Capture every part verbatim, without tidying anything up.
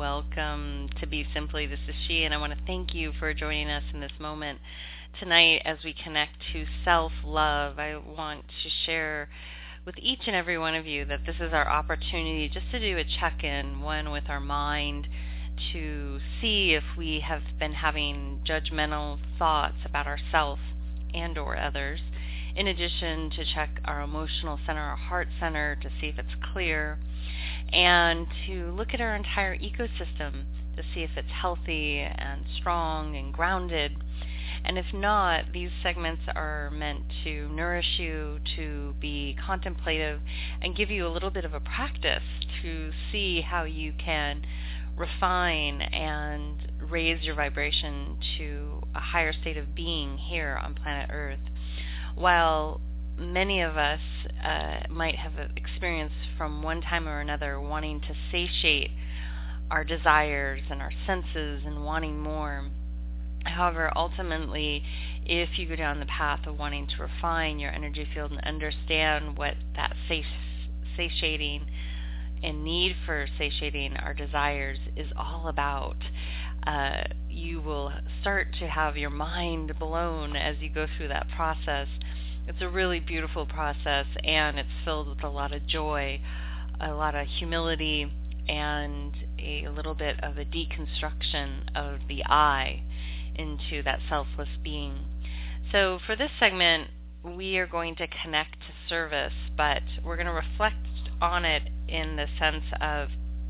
welcome to Be Simply. This is She, and I want to thank you for joining us in this moment tonight as we connect to self-love. I want to share with each and every one of you that this is our opportunity just to do a check-in, one with our mind, to see if we have been having judgmental thoughts about ourselves and or others. In addition, to check our emotional center, our heart center, to see if it's clear, and to look at our entire ecosystem to see if it's healthy and strong and grounded. And if not, these segments are meant to nourish you, to be contemplative, and give you a little bit of a practice to see how you can refine and raise your vibration to a higher state of being here on planet Earth. While many of us uh, might have experienced from one time or another wanting to satiate our desires and our senses and wanting more, however, ultimately, if you go down the path of wanting to refine your energy field and understand what that satiating and need for satiating our desires is all about, uh, you will start to have your mind blown as you go through that process. It's a really beautiful process, and it's filled with a lot of joy, a lot of humility, and a little bit of a deconstruction of the I into that selfless being. So for this segment, we are going to connect to service, but we're going to reflect on it in the sense of,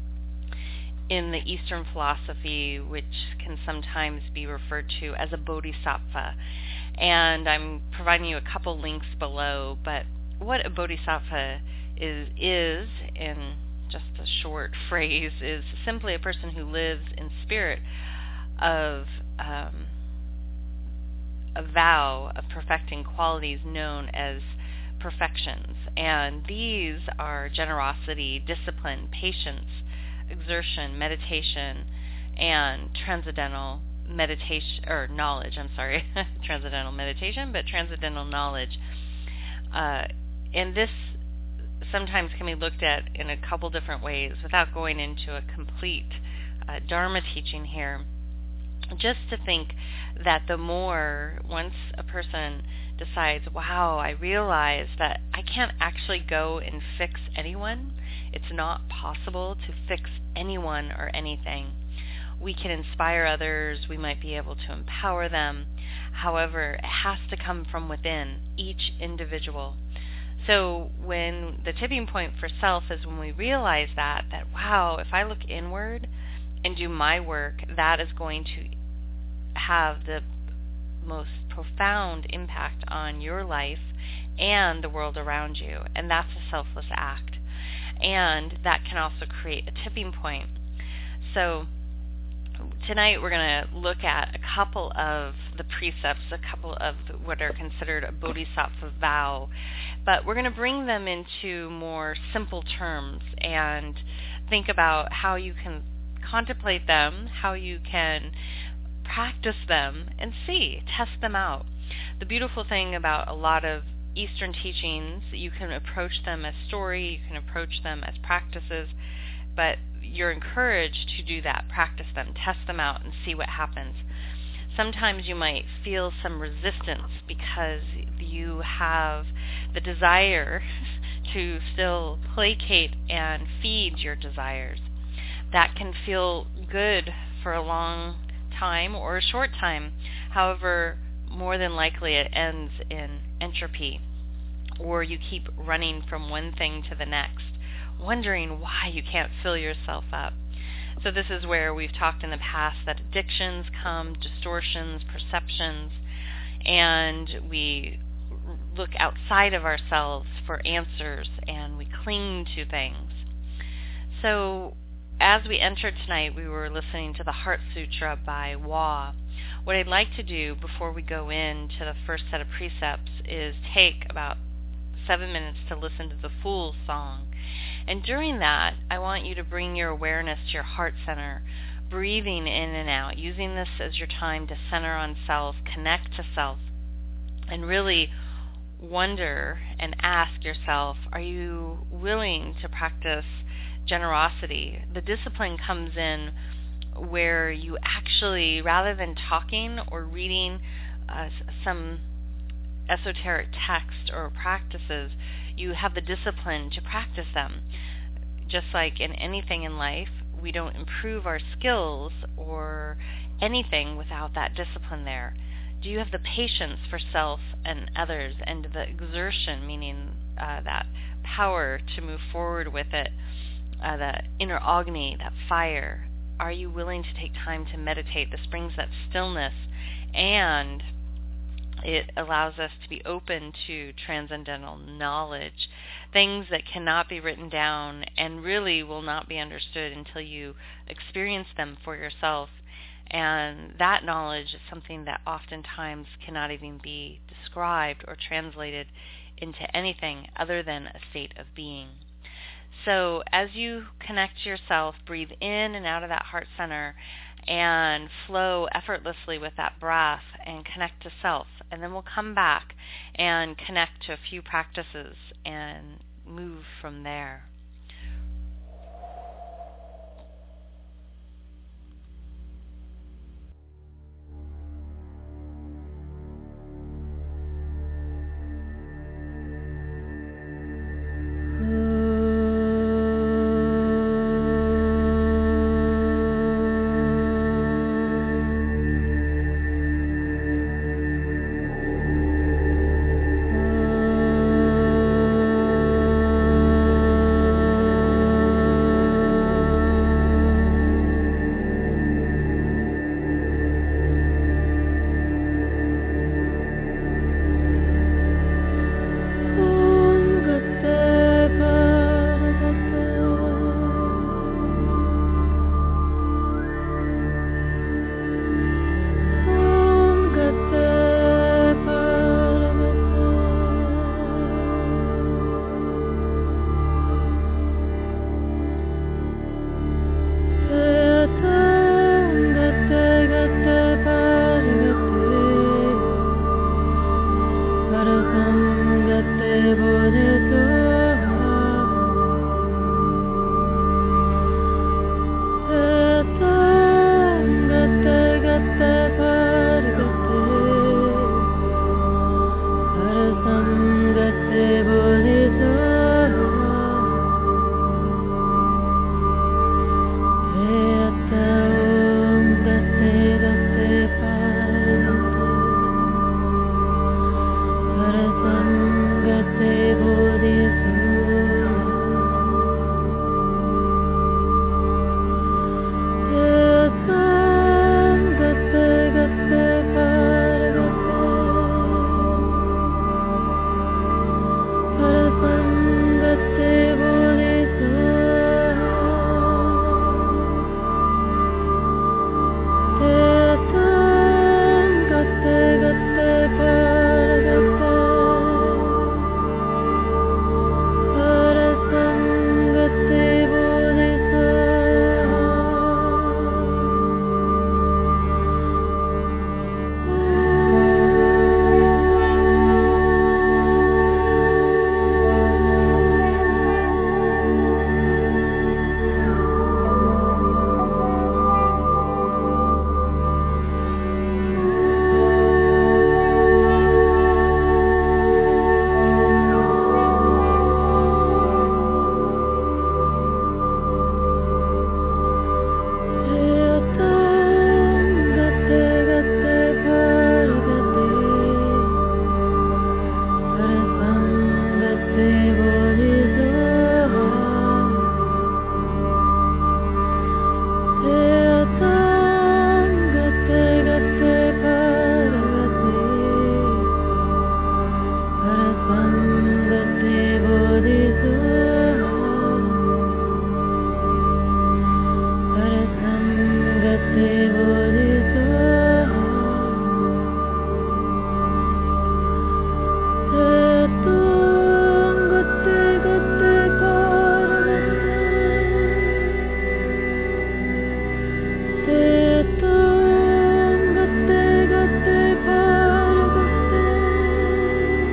in the Eastern philosophy, which can sometimes be referred to as a bodhisattva. And I'm providing you a couple links below, but what a bodhisattva is, is in just a short phrase, is simply a person who lives in spirit of um, a vow of perfecting qualities known as perfections. And these are generosity, discipline, patience, exertion, meditation, and transcendental meditation, or knowledge, I'm sorry, transcendental meditation, but transcendental knowledge. Uh, and this sometimes can be looked at in a couple different ways without going into a complete uh, Dharma teaching here. Just to think that the more, once a person decides, wow, I realize that I can't actually go and fix anyone. It's not possible to fix anyone or anything. We can inspire others. We might be able to empower them. However, it has to come from within each individual. So when the tipping point for self is when we realize that, that, wow, if I look inward and do my work, that is going to have the most profound impact on your life and the world around you. And that's a selfless act. And that can also create a tipping point. So tonight we're going to look at a couple of the precepts, a couple of what are considered a bodhisattva vow, but we're going to bring them into more simple terms and think about how you can contemplate them, how you can practice them, and see, test them out. The beautiful thing about a lot of Eastern teachings, you can approach them as story, you can approach them as practices, but you're encouraged to do that, practice them, test them out, and see what happens. Sometimes you might feel some resistance because you have the desire to still placate and feed your desires. That can feel good for a long time or a short time. However, more than likely it ends in entropy, or you keep running from one thing to the next, wondering why you can't fill yourself up. So this is where we've talked in the past that addictions come, distortions, perceptions, and we look outside of ourselves for answers, and we cling to things. So as we entered tonight, we were listening to the Heart Sutra by Wa. What I'd like to do before we go into the first set of precepts is take about seven minutes to listen to the full song. And during that, I want you to bring your awareness to your heart center, breathing in and out, using this as your time to center on self, connect to self, and really wonder and ask yourself, are you willing to practice generosity. The discipline comes in where you actually, rather than talking or reading uh, some esoteric text or practices, you have the discipline to practice them. Just like in anything in life, we don't improve our skills or anything without that discipline there. Do you have the patience for self and others, and the exertion, meaning uh, that power to move forward with it, uh, the inner Agni, that fire? Are you willing to take time to meditate? This brings that stillness, and it allows us to be open to transcendental knowledge, things that cannot be written down and really will not be understood until you experience them for yourself. And that knowledge is something that oftentimes cannot even be described or translated into anything other than a state of being. So as you connect to yourself, breathe in and out of that heart center and flow effortlessly with that breath and connect to self. And then we'll come back and connect to a few practices and move from there.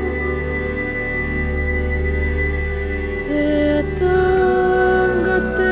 Gate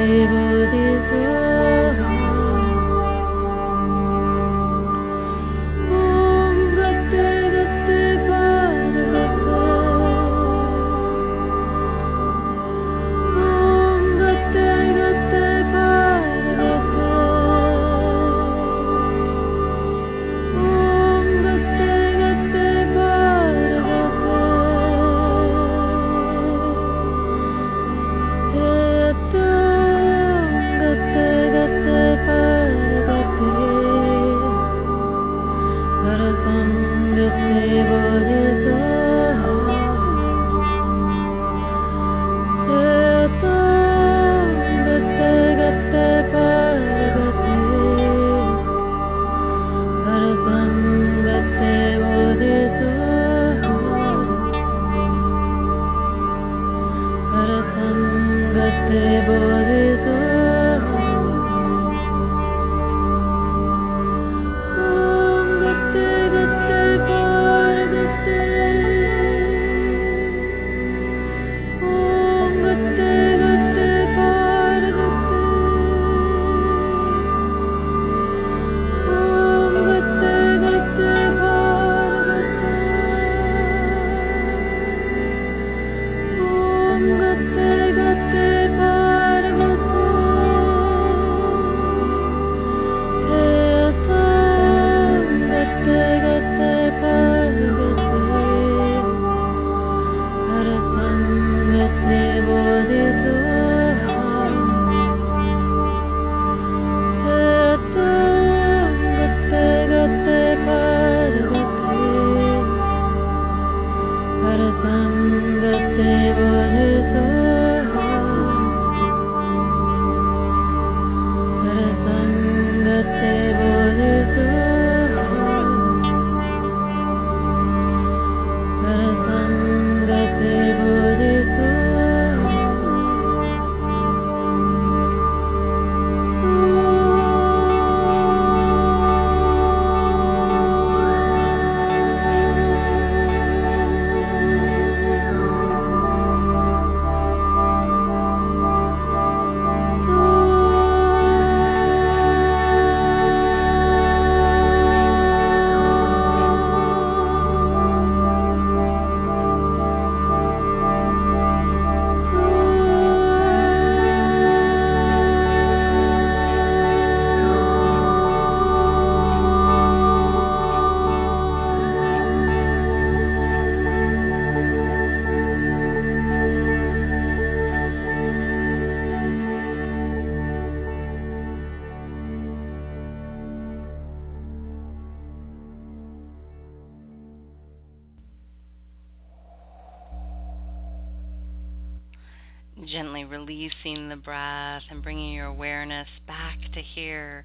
Gently releasing the breath and bringing your awareness back to here.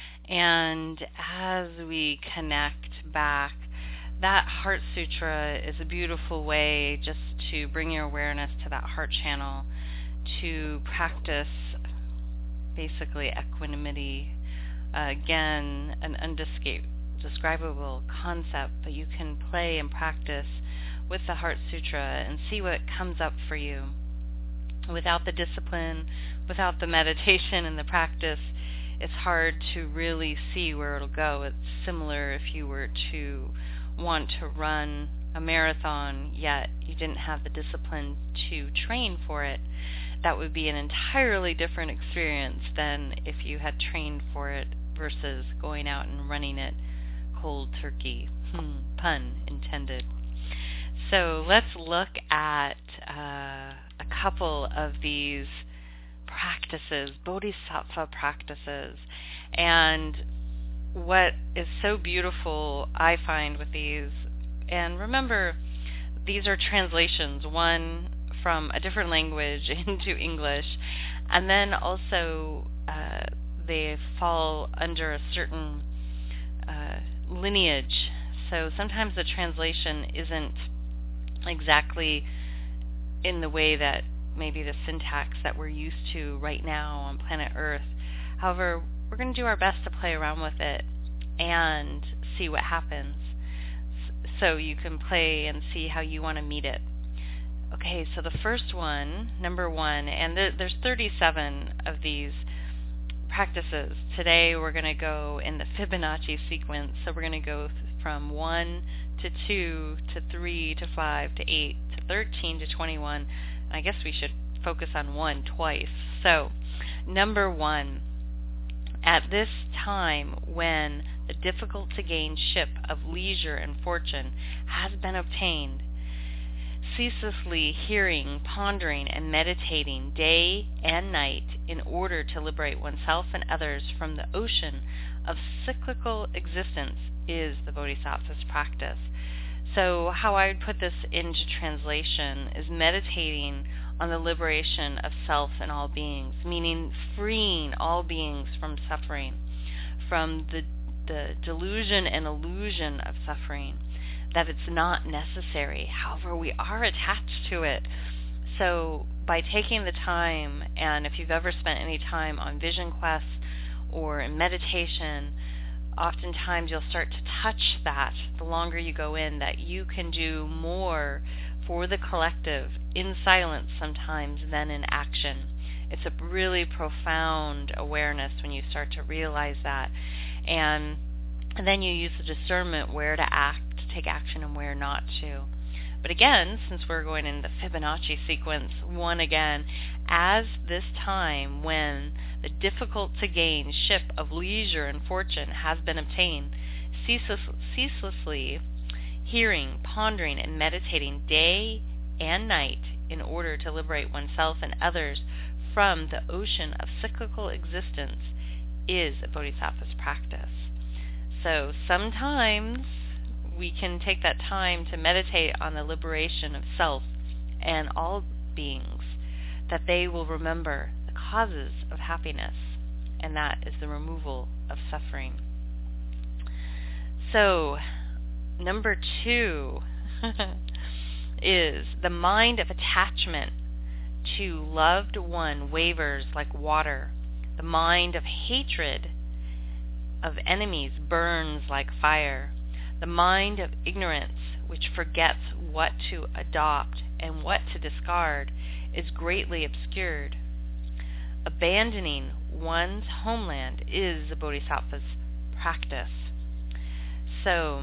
And as we connect back, that Heart Sutra is a beautiful way just to bring your awareness to that heart channel, to practice basically equanimity. Uh, again, an undescribable concept, but you can play and practice with the Heart Sutra and see what comes up for you. Without the discipline, without the meditation and the practice, it's hard to really see where it'll go. It's similar if you were to want to run a marathon, yet you didn't have the discipline to train for it. That would be an entirely different experience than if you had trained for it versus going out and running it cold turkey. Hmm, pun intended. So let's look at uh, a couple of these practices, bodhisattva practices. And what is so beautiful, I find, with these, and remember, these are translations, one from a different language into English, and then also uh, they fall under a certain uh, lineage. So sometimes the translation isn't exactly in the way that maybe the syntax that we're used to right now on planet Earth. However, we're going to do our best to play around with it and see what happens, so you can play and see how you want to meet it. Okay, so the first one, number one, and th- there's thirty-seven of these practices. Today we're going to go in the Fibonacci sequence, so we're going to go th- from one to two to three to five to eight to thirteen to twenty-one. I guess we should focus on one twice. So, number one, at this time when the difficult to gain ship of leisure and fortune has been obtained, ceaselessly hearing, pondering, and meditating day and night in order to liberate oneself and others from the ocean of cyclical existence is the Bodhisattva's practice. So how I would put this into translation is meditating on the liberation of self and all beings, meaning freeing all beings from suffering, from the, the delusion and illusion of suffering, that it's not necessary. However, we are attached to it. So by taking the time, and if you've ever spent any time on Vision Quest or in meditation, oftentimes you'll start to touch that the longer you go in, that you can do more for the collective in silence sometimes than in action. It's a really profound awareness when you start to realize that. And, and then you use the discernment where to act, to take action, and where not to. But again, since we're going in the Fibonacci sequence, one again, as this time when the difficult to gain ship of leisure and fortune has been obtained, ceaseless, ceaselessly hearing, pondering, and meditating day and night in order to liberate oneself and others from the ocean of cyclical existence is a Bodhisattva's practice. So sometimes we can take that time to meditate on the liberation of self and all beings, that they will remember the causes of happiness, and that is the removal of suffering. So, number two is the mind of attachment to loved one wavers like water. The mind of hatred of enemies burns like fire. The mind of ignorance, which forgets what to adopt and what to discard, is greatly obscured. Abandoning one's homeland is a Bodhisattva's practice. So,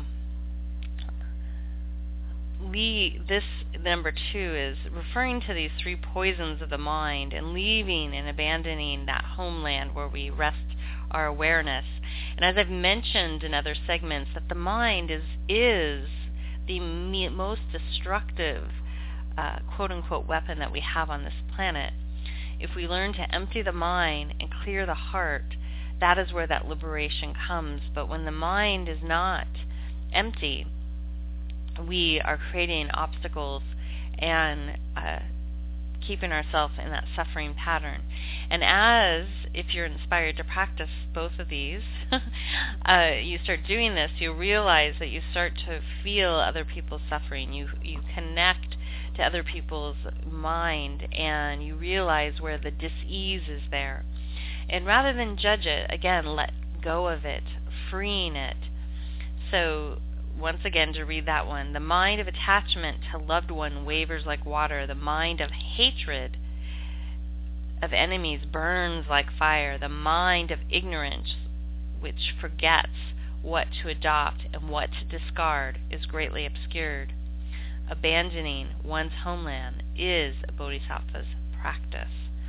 this number two is referring to these three poisons of the mind and leaving and abandoning that homeland where we rest our awareness. And as I've mentioned in other segments, that the mind is is the me- most destructive uh, quote-unquote weapon that we have on this planet. If we learn to empty the mind and clear the heart, that is where that liberation comes. But when the mind is not empty, we are creating obstacles and uh, keeping ourselves in that suffering pattern. And as, if you're inspired to practice both of these, uh, you start doing this, you realize that you start to feel other people's suffering. You you connect to other people's mind, and you realize where the dis-ease is there. And rather than judge it, again, let go of it, freeing it. So once again, to read that one, the mind of attachment to loved one wavers like water. The mind of hatred of enemies burns like fire. The mind of ignorance, which forgets what to adopt and what to discard, is greatly obscured. Abandoning one's homeland is a Bodhisattva's practice.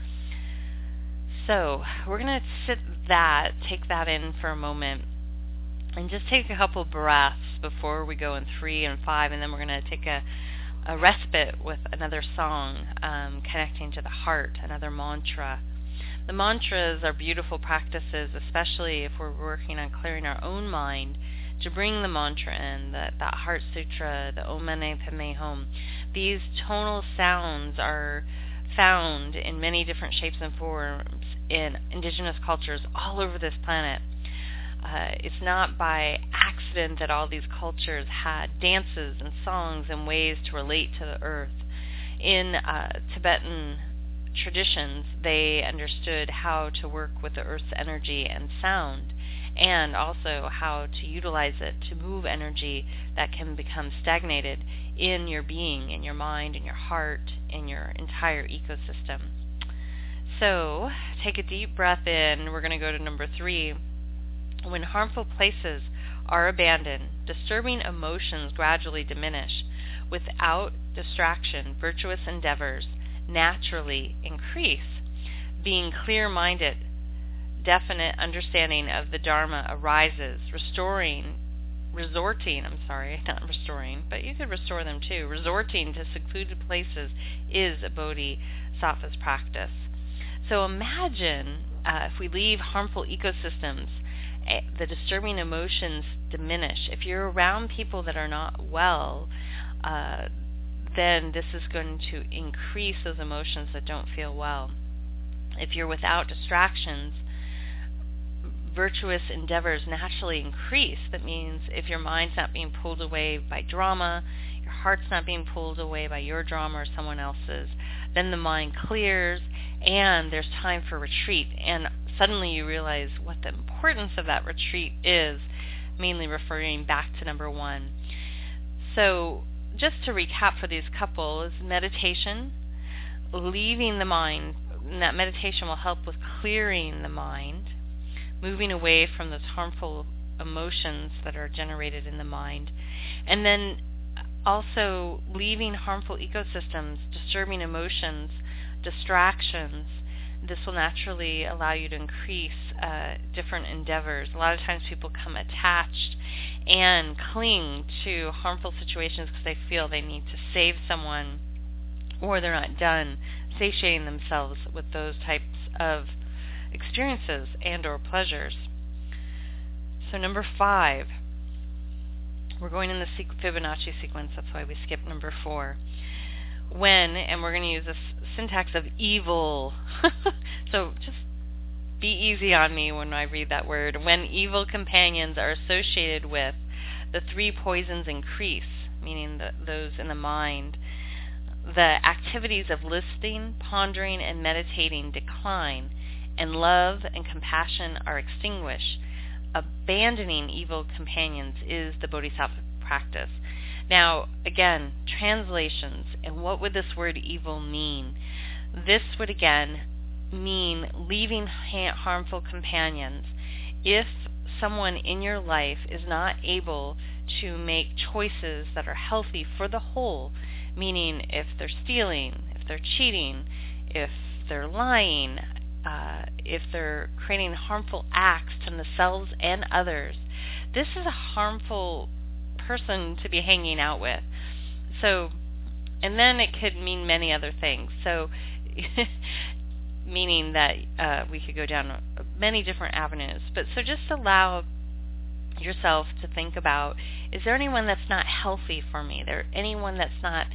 So we're going to sit that, take that in for a moment, and just take a couple breaths before we go in three and five, and then we're going to take a, a respite with another song, um, connecting to the heart, another mantra. The mantras are beautiful practices, especially if we're working on clearing our own mind, to bring the mantra in, that, that Heart Sutra, the Om Mani Padme Hum. These tonal sounds are found in many different shapes and forms in indigenous cultures all over this planet. Uh, it's not by accident that all these cultures had dances and songs and ways to relate to the earth. In uh, Tibetan traditions, they understood how to work with the earth's energy and sound, and also how to utilize it to move energy that can become stagnated in your being, in your mind, in your heart, in your entire ecosystem. So take a deep breath in. We're going to go to number three. When harmful places are abandoned, disturbing emotions gradually diminish. Without distraction, virtuous endeavors naturally increase. Being clear-minded, definite understanding of the Dharma arises. Restoring, resorting, I'm sorry, not restoring, but you could restore them too. Resorting to secluded places is a bodhisattva's practice. So imagine uh, if we leave harmful ecosystems, uh, the disturbing emotions diminish. If you're around people that are not well, uh, then this is going to increase those emotions that don't feel well. If you're without distractions, virtuous endeavors naturally increase. That means if your mind's not being pulled away by drama, your heart's not being pulled away by your drama or someone else's, then the mind clears and there's time for retreat. And suddenly you realize what the importance of that retreat is, mainly referring back to number one. So just to recap for these couples, meditation, leaving the mind, and that meditation will help with clearing the mind, moving away from those harmful emotions that are generated in the mind, and then also leaving harmful ecosystems, disturbing emotions, distractions. This will naturally allow you to increase uh, different endeavors. A lot of times people come attached and cling to harmful situations because they feel they need to save someone, or they're not done satiating themselves with those types of experiences and or pleasures. So number five, we're going in the Fibonacci sequence. That's why we skipped number four. When, and we're going to use this syntax of evil. So just be easy on me when I read that word. When evil companions are associated with, the three poisons increase, meaning the, those in the mind. The activities of listening, pondering, and meditating decline, and love and compassion are extinguished. Abandoning evil companions is the bodhisattva practice. Now, again, translations, and what would this word evil mean? This would, again, mean leaving ha- harmful companions. If someone in your life is not able to make choices that are healthy for the whole, meaning if they're stealing, if they're cheating, if they're lying, uh, if they're creating harmful acts to themselves and others, this is a harmful person to be hanging out with. So, and then it could mean many other things. So, meaning that uh, we could go down many different avenues. But so just allow yourself to think about, is there anyone that's not healthy for me? There anyone that's not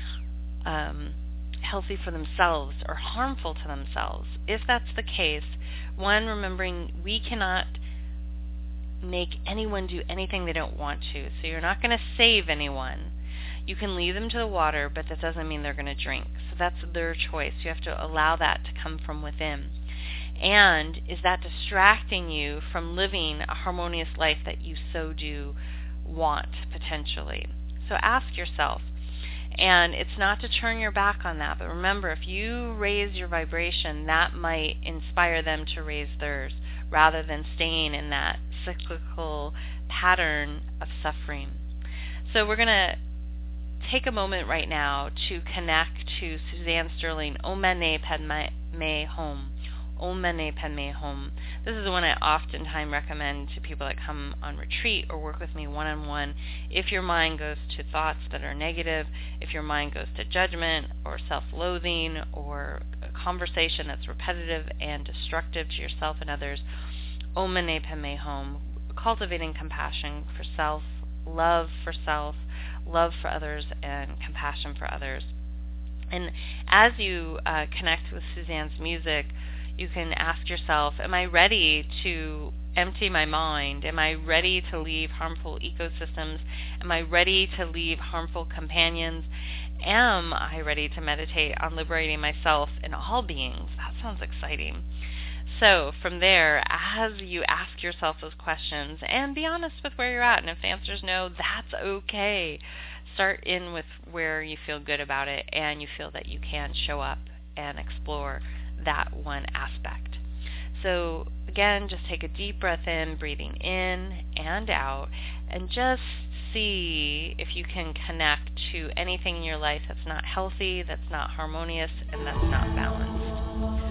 um, healthy for themselves or harmful to themselves? If that's the case, one, remembering we cannot make anyone do anything they don't want to. So you're not going to save anyone. You can lead them to the water, but that doesn't mean they're going to drink. So that's their choice. You have to allow that to come from within. And is that distracting you from living a harmonious life that you so do want, potentially? So ask yourself. And it's not to turn your back on that, but remember, if you raise your vibration, that might inspire them to raise theirs, rather than staying in that cyclical pattern of suffering. So we're going to take a moment right now to connect to Suzanne Sterling, Om Mani Padme Hum. Om Mani Padme Hum. This is the one I oftentimes recommend to people that come on retreat or work with me one-on-one. If your mind goes to thoughts that are negative, if your mind goes to judgment or self-loathing or a conversation that's repetitive and destructive to yourself and others, Om Mani Padme Hum, cultivating compassion for self, love for self, love for others, and compassion for others. And as you uh, connect with Suzanne's music, you can ask yourself, am I ready to empty my mind? Am I ready to leave harmful ecosystems? Am I ready to leave harmful companions? Am I ready to meditate on liberating myself and all beings? That sounds exciting. So from there, as you ask yourself those questions, and be honest with where you're at, and if the answer is no, that's okay. Start in with where you feel good about it and you feel that you can show up and explore that one aspect. So again, just take a deep breath in, breathing in and out, and just see if you can connect to anything in your life that's not healthy, that's not harmonious, and that's not balanced.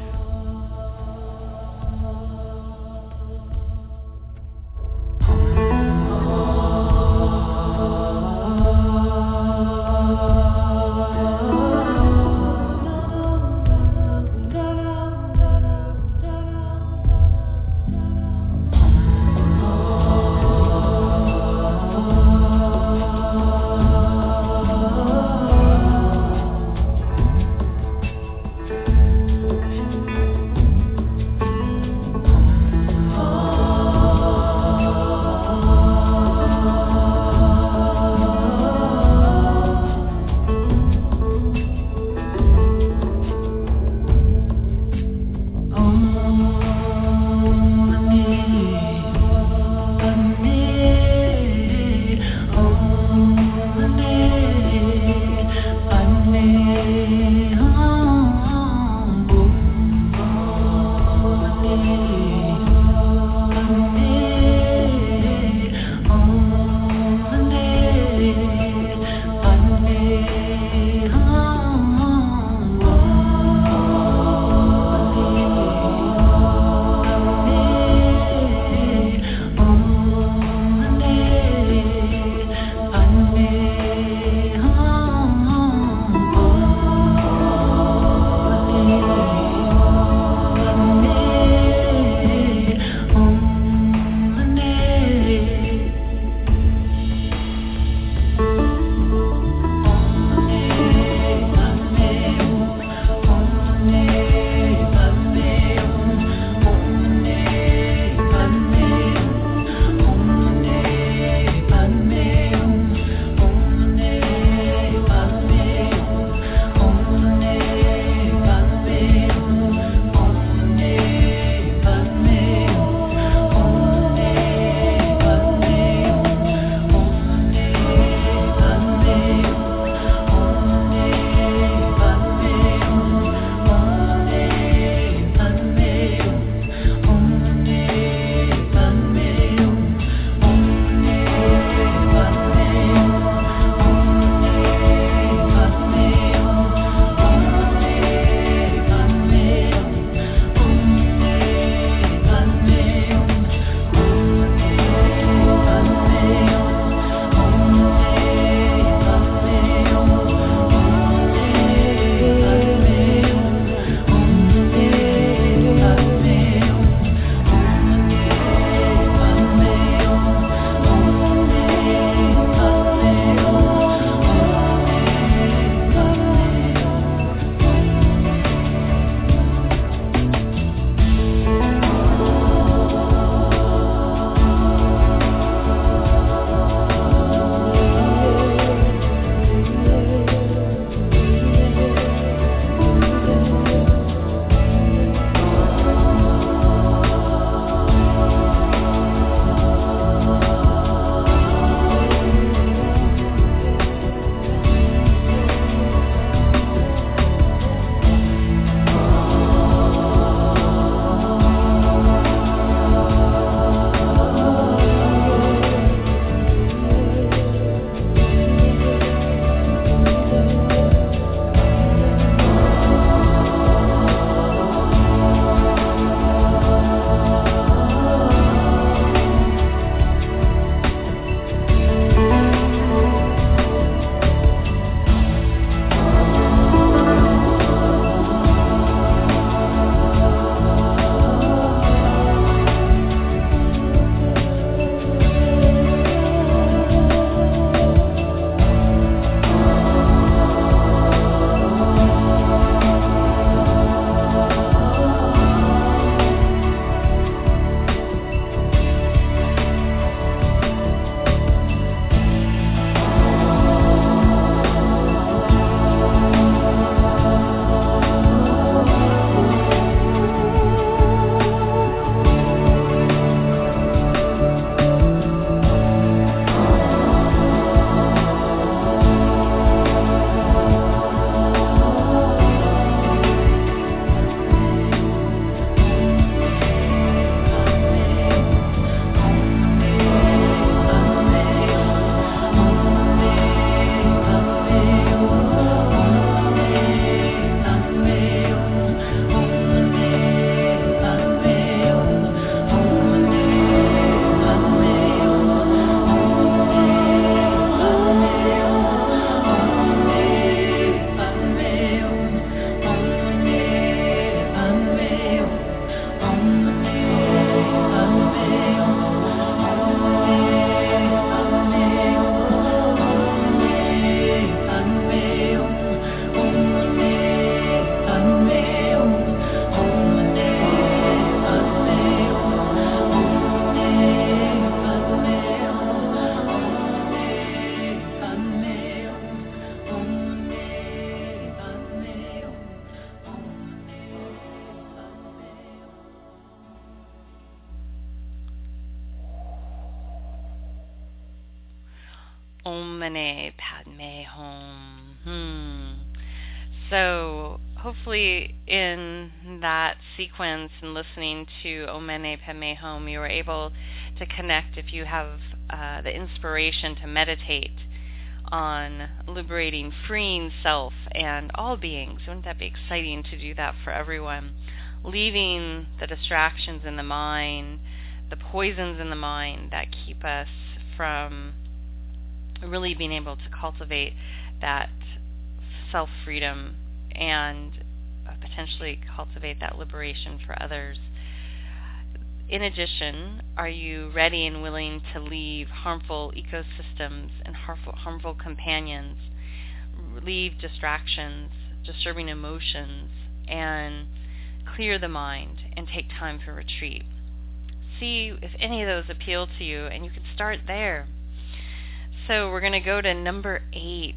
Om Mani Padme Hum. Hmm. So hopefully in that sequence and listening to Om Mani Padme Hum, you were able to connect, if you have uh, the inspiration to meditate on liberating, freeing self and all beings. Wouldn't that be exciting to do that for everyone? Leaving the distractions in the mind, the poisons in the mind that keep us from really being able to cultivate that self-freedom and uh, potentially cultivate that liberation for others. In addition, are you ready and willing to leave harmful ecosystems and harmful, harmful companions, leave distractions, disturbing emotions, and clear the mind and take time for retreat? See if any of those appeal to you, and you can start there. So we're going to go to number eight.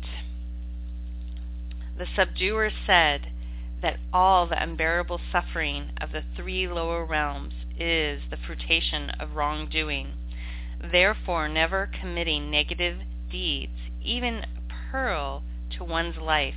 The subduer said that all the unbearable suffering of the three lower realms is the fruition of wrongdoing. Therefore, never committing negative deeds, even a pearl to one's life,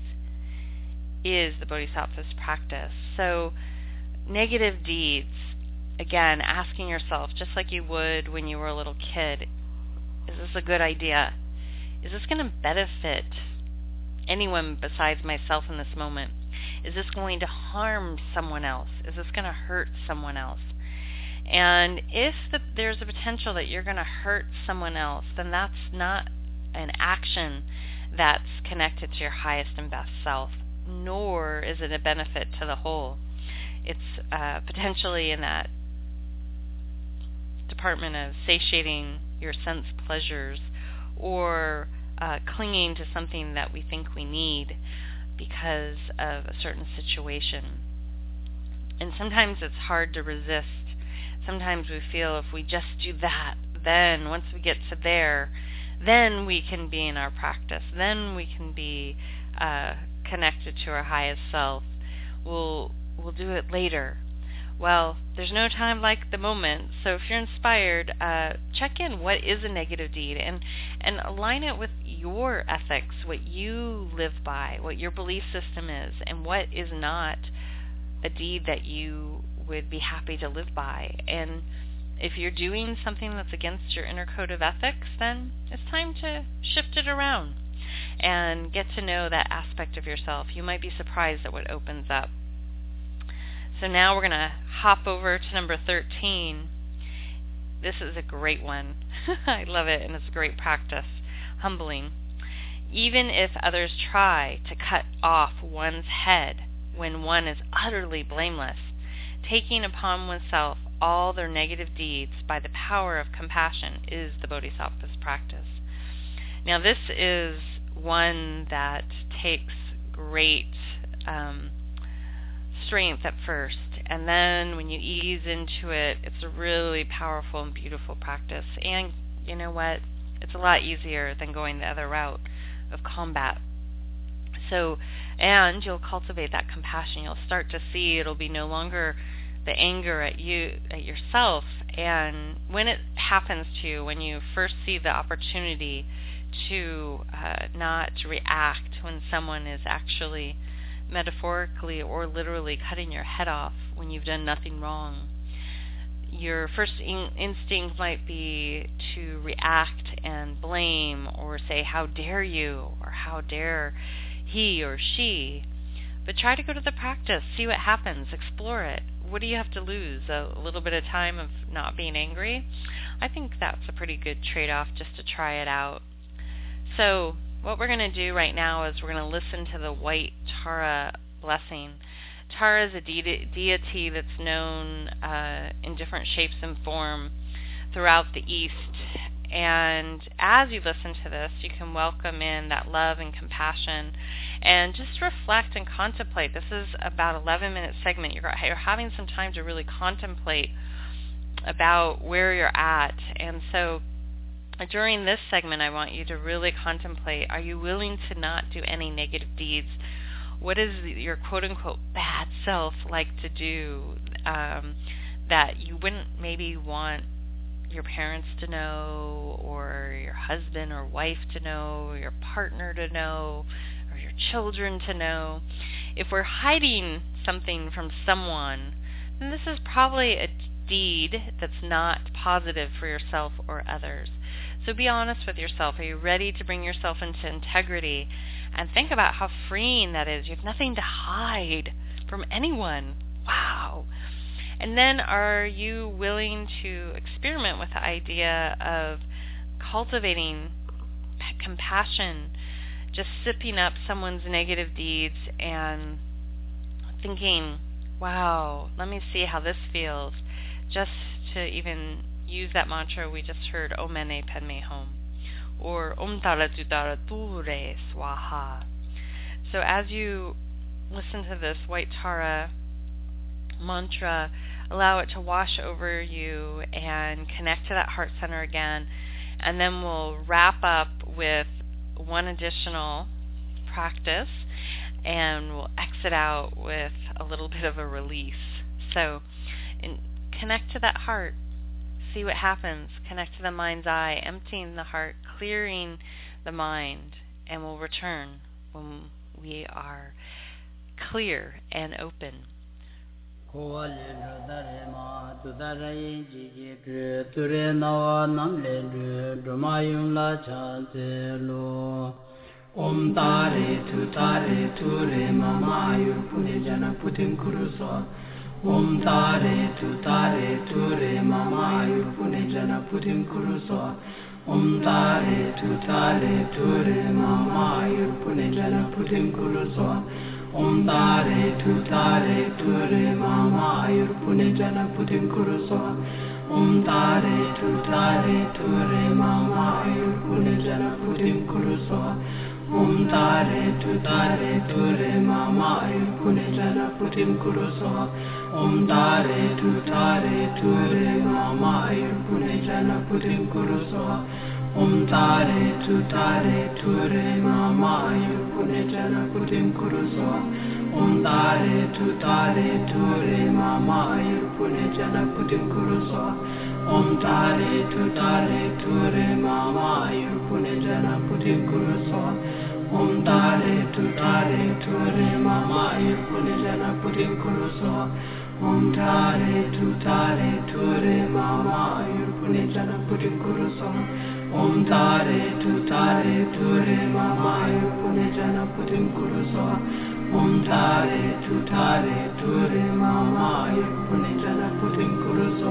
is the Bodhisattva's practice. So, negative deeds, again, asking yourself, just like you would when you were a little kid, is this a good idea? Is this going to benefit anyone besides myself in this moment? Is this going to harm someone else? Is this going to hurt someone else? And if the, there's a potential that you're going to hurt someone else, then that's not an action that's connected to your highest and best self, nor is it a benefit to the whole. It's uh, potentially in that department of satiating your sense pleasures or uh, clinging to something that we think we need because of a certain situation. And sometimes it's hard to resist. Sometimes we feel if we just do that, then once we get to there, then we can be in our practice. Then we can be uh, connected to our highest self. We'll we'll do it later. Well, there's no time like the moment. So if you're inspired, uh, check in. What is a negative deed? And and align it with your ethics, what you live by, what your belief system is, and what is not a deed that you would be happy to live by. And if you're doing something that's against your inner code of ethics, then it's time to shift it around and get to know that aspect of yourself. You might be surprised at what opens up. So now we're going to hop over to number thirteen. This is a great one. I love it, and it's a great practice. Humbling. Even if others try to cut off one's head when one is utterly blameless, taking upon oneself all their negative deeds by the power of compassion is the Bodhisattva's practice. Now this is one that takes great um, strength at first, and then when you ease into it, it's a really powerful and beautiful practice. And you know what? It's a lot easier than going the other route of combat. So, and you'll cultivate that compassion. You'll start to see it'll be no longer the anger at you, at yourself. And when it happens to you, when you first see the opportunity to uh, not react when someone is actually metaphorically or literally cutting your head off when you've done nothing wrong, your first in- instinct might be to react and blame or say, how dare you, or how dare he or she. But try to go to the practice, see what happens, explore it. What do you have to lose? A, a little bit of time of not being angry? I think that's a pretty good trade-off just to try it out. So what we're going to do right now is we're going to listen to the white Tara blessing. Tara is a de- deity that's known uh, in different shapes and form throughout the East. And as you listen to this, you can welcome in that love and compassion and just reflect and contemplate. This is about an eleven-minute segment. You're, you're having some time to really contemplate about where you're at. And so during this segment, I want you to really contemplate, are you willing to not do any negative deeds? What is your quote-unquote bad self like to do um, that you wouldn't maybe want your parents to know, or your husband or wife to know, or your partner to know, or your children to know. If we're hiding something from someone, then this is probably a deed that's not positive for yourself or others. So be honest with yourself. Are you ready to bring yourself into integrity? And think about how freeing that is. You have nothing to hide from anyone. Wow. And then are you willing to experiment with the idea of cultivating compassion, just sipping up someone's negative deeds and thinking, wow, let me see how this feels, just to even use that mantra we just heard, Om Mani Padme Hum, or Om Tara Tutara Ture Swaha. So as you listen to this White Tara mantra, allow it to wash over you and connect to that heart center again, and then we'll wrap up with one additional practice, and we'll exit out with a little bit of a release. So in, connect to that heart, see what happens, connect to the mind's eye, emptying the heart, clearing the mind, and we'll return when we are clear and open. Om tare tu tare tu re mama ayur pune jana putin kuruso. Om tare tu tare tu re mama ayur pune jana putin kuruso. Om tare tu tare tu re mama ayur pune jana putin kuruso. Om tare tu tare tu re mama ayur pune jana putin kuruso. Om tare tu tare tu re mama ayur pune jana putin kuruso. Om tare tu tare tu re mama ayur pune jana putin kuruso. Om tare tu tare tu re mama ayur pune jana putin kuruso. Om tare tu tare tu re mama ayur pune jana putin kuruso. Om tare tu tare tu re mama ayur pune jana putin kuruso. Om tare tu tare tu re mama ayur pune jana putin kuruso. Om tare tu tare tu re mama ayur pune jana putin kuruso. Om tare tu tare tu re mama ayur pune jana putin kuruso. Om tare tu tare tu re mama ayur pune jana putin kuruso. Om tare tu tare tu re mama ayur pune jana putin kuruso.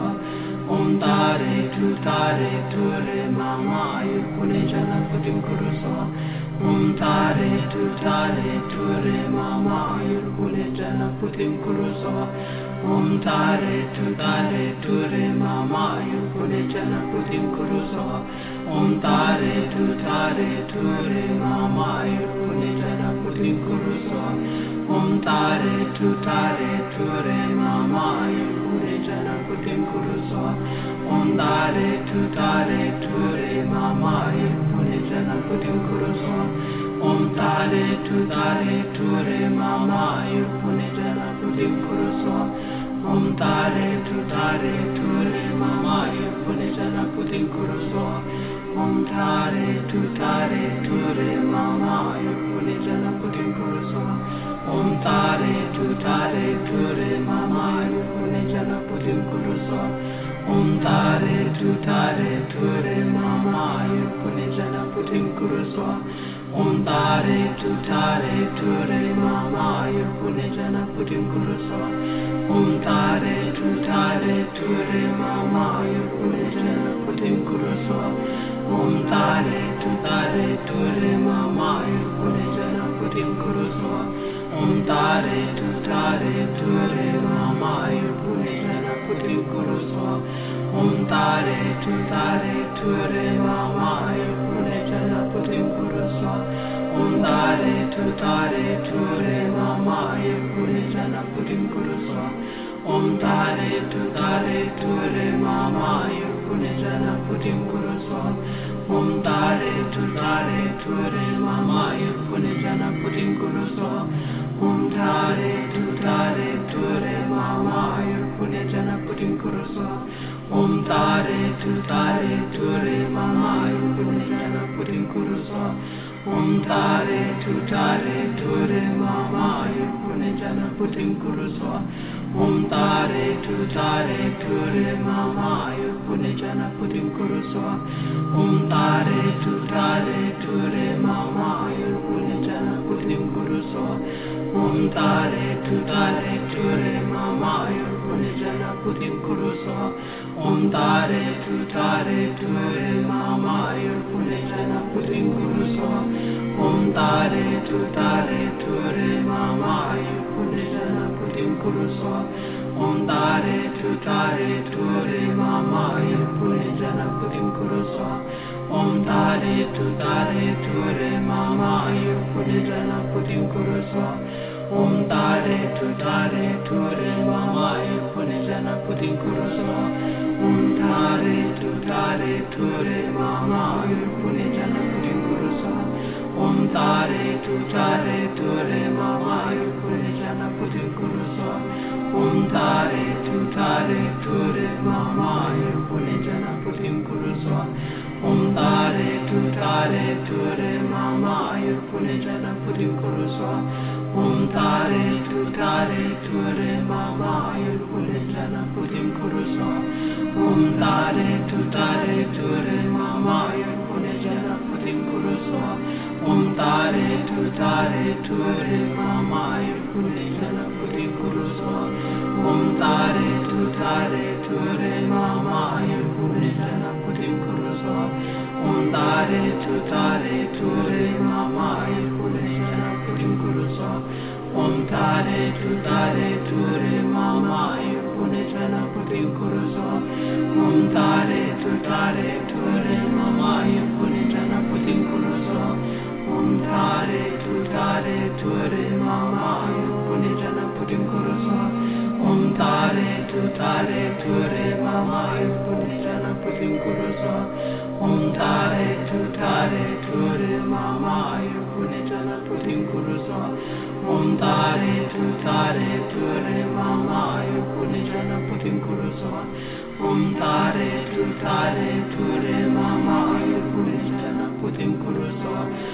Om tare tu tare tu re mama ayur pune jana putin kuruso. Om tare tu tare tu re mama ayur pune jana putin kuruso. Om tare tu tare tu re mama ayur pune jana putin kuruso. Om tare tu tare tu re mama ayur pune jana putin kuruso. Om tare tu tare tu re mama ayur pune jana putin kuruso. Om tare tu tare tu re mama ayur pune jana putin kuruso. Om tare tu tare tu re mama ayur pune jana putin kuruso. Om tare tu tare tu re mama ayur pune jana putin kuruso. Om tare tu tare tu re mama ayur pune jana putin kuruso. Om tare tu tare tu re mama ayur pune jana putin kuruso. Om tare tu tare tu re mama ayur pune jana putin kuruso. Om tare tu tare tu re mama ayur pune jana putin kuruso. Om tare tu tare tu re mama ayur pune jana putin kuruso. Om tare tu tare tu re mama ayur pune jana putin kuruso. Om tare tu tare tu re mama ayur pune jana putin kuruso. Om tare tu tare tu re mama ayur pune jana putin kuruso. Om tare tu tare tu re mama ayur pune jana putin kuruso. Om tare tu tare tu re mama ayur pune jana putin kuruso. Om tare tu tare tu re mama ayur pune jana putin kuruso. Om tare tu tare tu re mama ayur pune jana putin kuruso. Om tare tutare ture mama yupune jana putin kuruso. Om tare tutare ture mama yupune jana putin kuruso. Om tare tutare ture mama yupune jana putin kuruso. Om tare tutare ture mama yupune jana putin kuruso. Om tare tutare ture mama yupune jana putin kuruso. Om tare tutare ture mama yupune jana putin kuruso. Om tare tutare ture mama yupune jana putin kuruso. Om tare tutare ture mama yupune jana putin kuruso. Om tare tutare ture mama yupune jana putin kuruso. Om tare tutare ture mama yupune jana putin kuruso. Om tare tutare ture mama yupune jana putin kuruso. Om tare tutare ture mama yupune jana putin kuruso. Om tare tutare ture mama yupune jana putin kuruso. Om tare tutare ture mama yupune jana putin kuruso. Om tare tutare ture mama yupune jana putin kuruso. Om tare tutare ture mama yupune jana putin kuruso. Om tare tutare ture mama yupune jana putin kuruso. Om tare tutare ture mama yupune jana putin kuruso. Om tare tutare ture mama yupune jana putin kuruso. Om tare tutare ture mama yupune jana putin kuruso. Om tare tutare ture mama yupune jana putin kuruso. Om tare tutare ture mama yupune jana putin kuruso. Om tare tutare ture mama yupune jana putin kuruso. Om tare tutare ture mama yupune jana putin kuruso. Om tare tutare ture mama yupune jana putin kuruso. Om tare tutare ture mama yupune jana putin kuruso.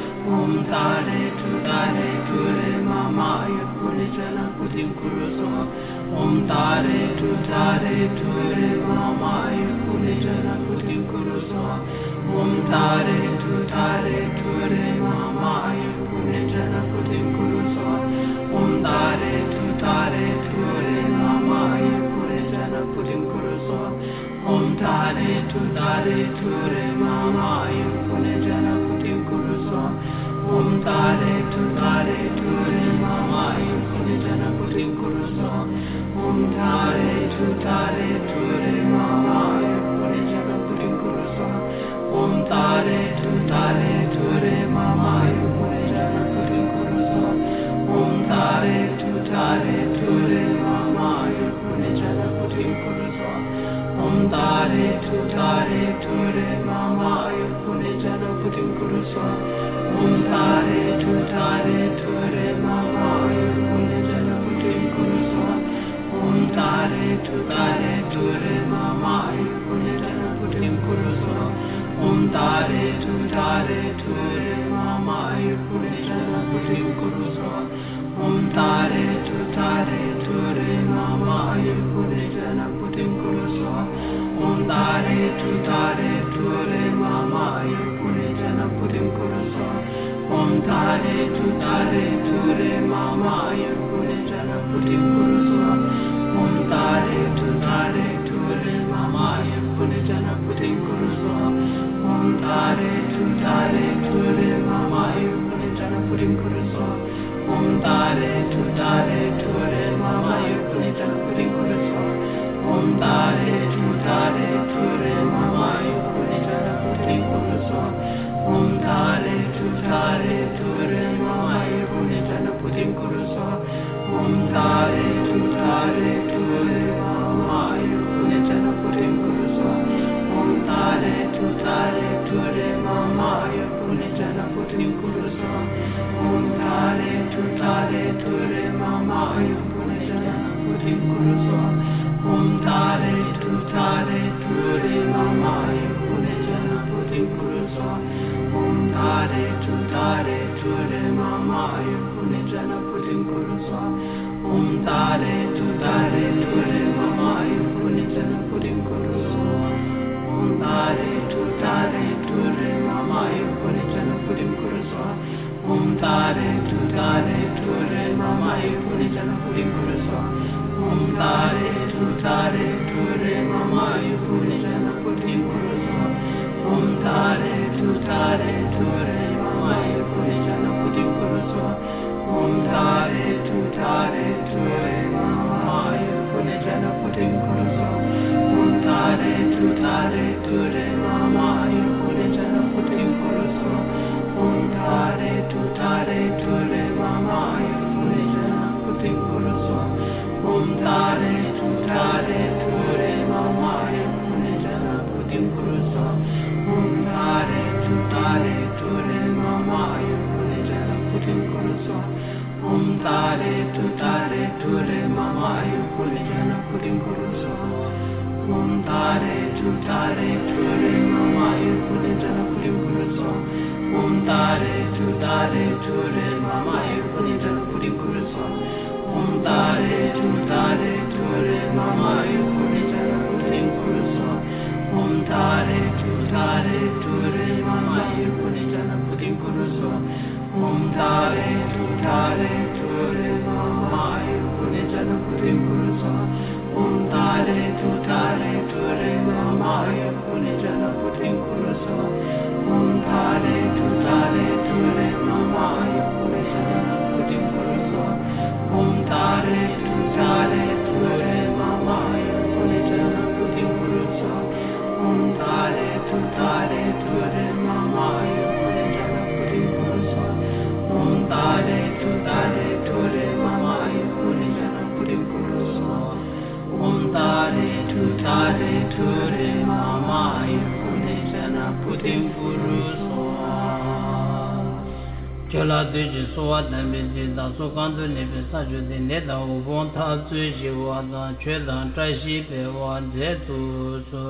Om tare tutare ture mama yupune jana putin kuruso. Om tare tutare ture mama yupune jana putin kuruso. Om tare tutare ture mama yupune jana putin kuruso. Om tare tutare ture mama yupune jana putin kuruso. Om tare tutare ture mama yupune jana putin kuruso. Om tare tutare ture mama yupune jana putin kuruso. Om tare tutare ture mama yupune jana putin kuruso. Om tare tutare ture mama yupune jana putin kuruso. Om tare tutare ture mama yupune jana putin kuruso. Om tare tutare ture mama yupune jana putin kuruso. Om tare tutare ture mama yupune jana putin kuruso. Om tare tutare ture mama yupune jana putin kuruso. Om tare tutare ture mama yupune jana putin kuruso. Om tare tutare ture mama yupune jana putin kuruso. Om tare tutare ture mama yupune jana putin kuruso. Om tare tutare ture mama yupune jana putin kuruso. Om tare tutare ture mama yupune jana putin kuruso. Om tare tutare ture mama yupune jana putin kuruso. Om tare tutare ture mama yupune jana putin kuruso. Om tare tutare ture mama yupune jana putin kuruso. Om tare tutare ture mama yupune jana putin kuruso. Om tare tutare ture mama yupune jana putin kuruso. Om tare tutare ture mama yupune jana putin kuruso. Om tare tutare ture mama yupune jana putin kuruso. Om tare tutare ture mama tare tu tare tu re mama yukune jana purim kuruso. Om tare tu tare tu re mama yukune jana purim kuruso. Om tare tu tare tu re mama yukune jana purim kuruso. Om tare tu tare tu re mama yukune jana purim kuruso. Om tare tu tare tu re mama yukune jana purim kuruso. Om tare tu tare tu re mama yukune jana purim kuruso. Om tare tu tare tu re mama yukune jana purim kuruso. Om tare tu tare tu re mama yukune jana purim kuruso. Om tare tu tare tu re mama yukune jana purim kuruso. Om tare tu tare tu re mama yukune jana purim kuruso. Om tare tu tare tu re mama yukune jana purim kuruso. Chola tuji sowa tambi jita so kanto nipi sajo di neta ubon ta tuji wada chwe dan trashi pe wade tu so.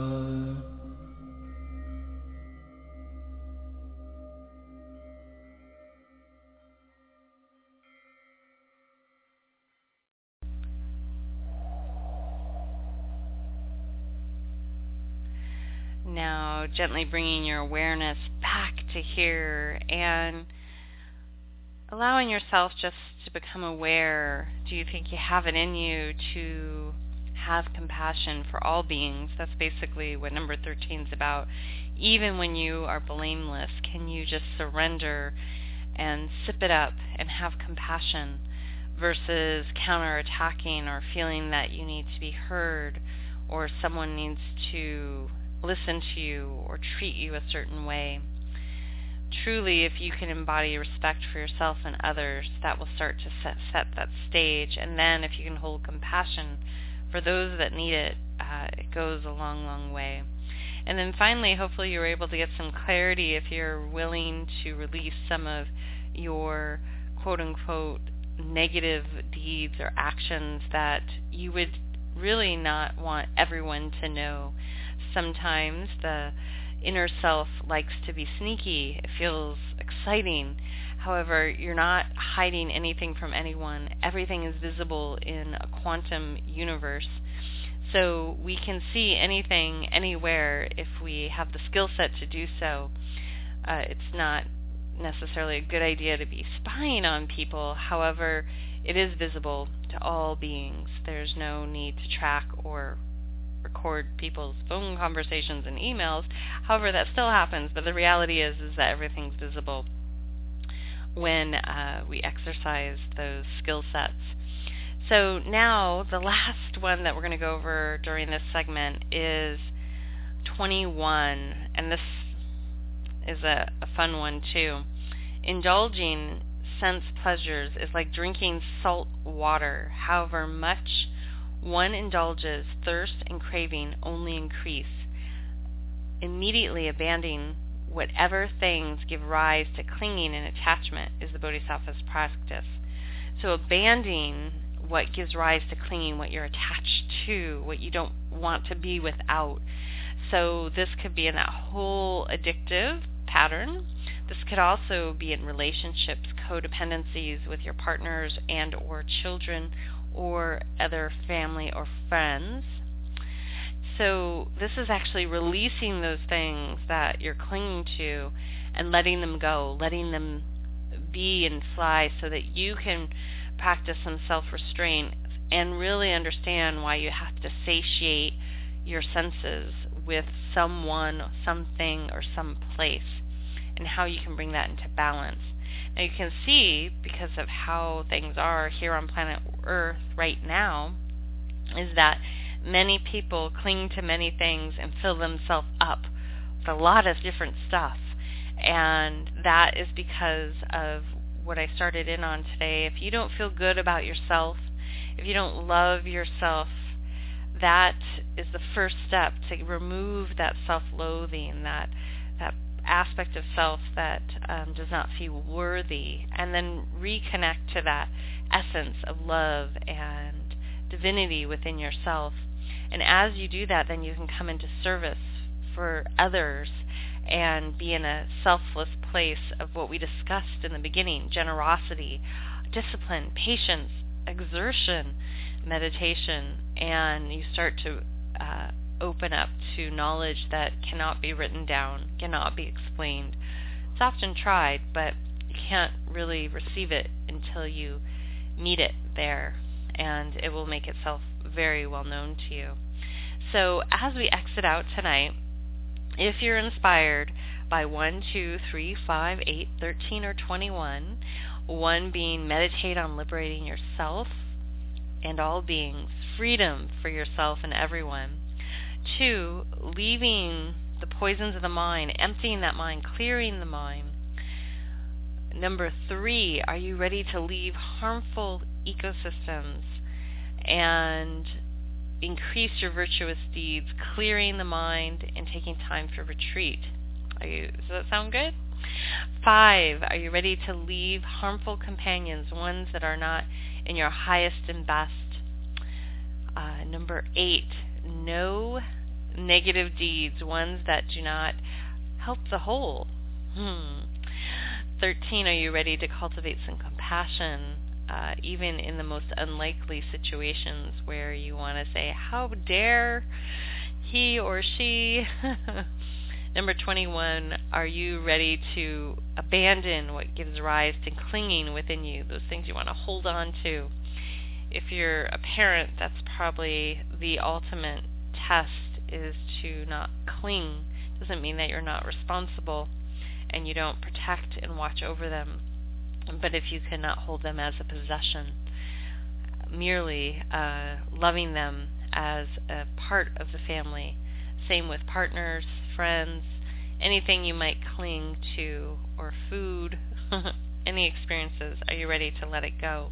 Now, gently bringing your awareness back to here and allowing yourself just to become aware. Do you think you have it in you to have compassion for all beings? That's basically what number thirteen is about. Even when you are blameless, can you just surrender and sip it up and have compassion versus counterattacking or feeling that you need to be heard or someone needs to listen to you or treat you a certain way? Truly, if you can embody respect for yourself and others, that will start to set, set that stage. And then if you can hold compassion for those that need it, uh, it goes a long, long way. And then finally, hopefully you're able to get some clarity if you're willing to release some of your quote-unquote negative deeds or actions that you would really not want everyone to know. Sometimes the inner self likes to be sneaky. It feels exciting. However, you're not hiding anything from anyone. Everything is visible in a quantum universe. So we can see anything, anywhere, if we have the skill set to do so. Uh, it's not necessarily a good idea to be spying on people. However, it is visible to all beings. There's no need to track or record people's phone conversations and emails. However, that still happens, but the reality is is that everything's visible when uh, we exercise those skill sets. So now the last one that we're going to go over during this segment is twenty-one, and this is a, a fun one too. Indulging sense pleasures is like drinking salt water. However much one indulges, thirst and craving only increase. Immediately abandoning whatever things give rise to clinging and attachment is the Bodhisattva's practice. So abandoning what gives rise to clinging, what you're attached to, what you don't want to be without. So this could be in that whole addictive pattern. This could also be in relationships, codependencies with your partners and or children or other family or friends. So this is actually releasing those things that you're clinging to and letting them go, letting them be and fly so that you can practice some self-restraint and really understand why you have to satiate your senses with someone, something, or some place, and how you can bring that into balance. Now you can see, because of how things are here on planet Earth right now, is that many people cling to many things and fill themselves up with a lot of different stuff. And that is because of what I started in on today. If you don't feel good about yourself, if you don't love yourself, that is the first step to remove that self-loathing, that that aspect of self that um, does not feel worthy, and then reconnect to that essence of love and divinity within yourself. And as you do that, then you can come into service for others and be in a selfless place of what we discussed in the beginning: generosity, discipline, patience, exertion, meditation, and you start to uh, open up to knowledge that cannot be written down, cannot be explained. It's often tried, but you can't really receive it until you meet it there, and it will make itself very well known to you. So as we exit out tonight, if you're inspired by one, two, three, five, eight, thirteen, or twenty-one, one being meditate on liberating yourself and all beings, freedom for yourself and everyone. Two, leaving the poisons of the mind, emptying that mind, clearing the mind. Number three, are you ready to leave harmful ecosystems and increase your virtuous deeds, clearing the mind and taking time for retreat? Are you, does that sound good? Five, are you ready to leave harmful companions, ones that are not in your highest and best? Uh, number eight, no negative deeds, ones that do not help the whole. Hmm. Thirteen, are you ready to cultivate some compassion, uh, even in the most unlikely situations where you want to say, how dare he or she? Number twenty-one, are you ready to abandon what gives rise to clinging within you, those things you want to hold on to? If you're a parent, that's probably the ultimate test, is to not cling. Doesn't mean that you're not responsible and you don't protect and watch over them, but if you cannot hold them as a possession, merely uh, loving them as a part of the family. Same with partners, friends, anything you might cling to, or food, any experiences. Are you ready to let it go?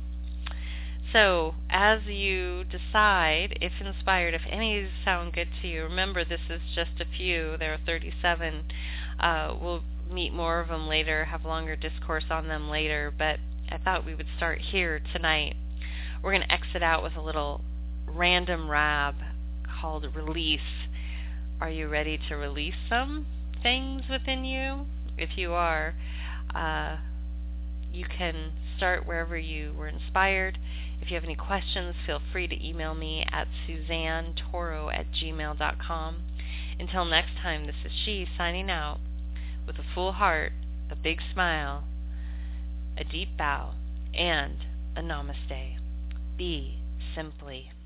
So as you decide, if inspired, if any sound good to you, remember this is just a few. There are thirty-seven. Uh, we'll meet more of them later, have longer discourse on them later, but I thought we would start here tonight. We're going to exit out with a little random rab called Release. Are you ready to release some things within you? If you are, uh, you can start wherever you were inspired. If you have any questions, feel free to email me at suzanne toro at gmail dot com. Until next time, this is she signing out with a full heart, a big smile, a deep bow, and a namaste. Be simply.